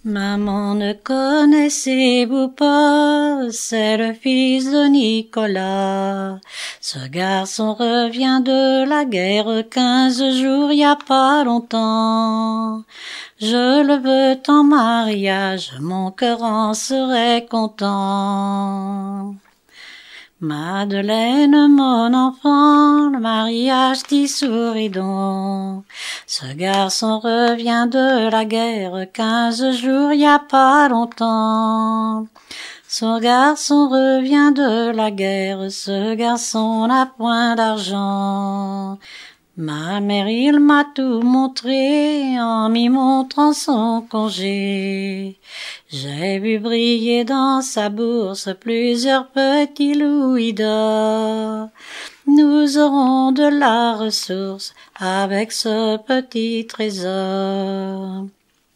Maman, ne connaissez-vous pas, c'est le fils de Nicolas. Ce garçon revient de la guerre 15 jours, y a pas longtemps. Je le veux en mariage, mon cœur en serait content. Madeleine, mon enfant, le mariage t'y sourit donc. Ce garçon revient de la guerre 15 jours, y a pas longtemps. Ce garçon revient de la guerre, ce garçon n'a point d'argent. Ma mère, il m'a tout montré en m'y montrant son congé. J'ai vu briller dans sa bourse plusieurs petits louis d'or. Nous aurons de la ressource avec ce petit trésor.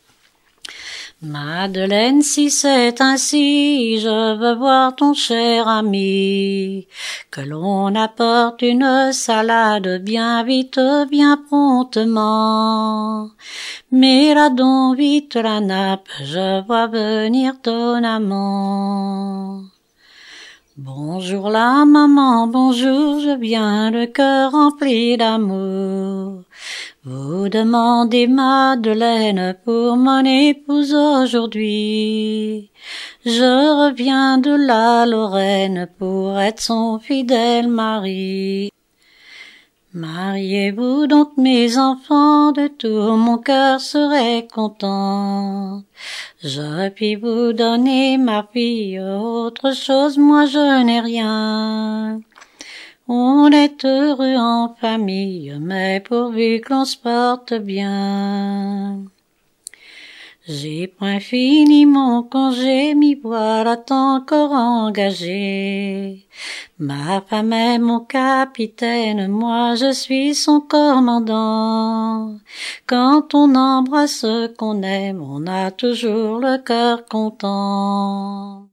Madeleine, si c'est ainsi, je veux voir ton cher ami, que l'on apporte une salade bien vite, bien promptement. Mais là donc vite la nappe, je vois venir ton amant. Bonjour la maman, bonjour, je viens le cœur rempli d'amour. Vous demandez Madeleine pour mon épouse aujourd'hui. Je reviens de la Lorraine pour être son fidèle mari. Mariez-vous donc mes enfants, de tout mon cœur serai content. Je puis vous donner ma fille, autre chose moi je n'ai rien. On est heureux en famille, mais pourvu que l'on se porte bien. J'ai point fini mon congé, m'y voilà encore engagé. Ma femme est mon capitaine, moi je suis son commandant. Quand on embrasse ce qu'on aime, on a toujours le cœur content.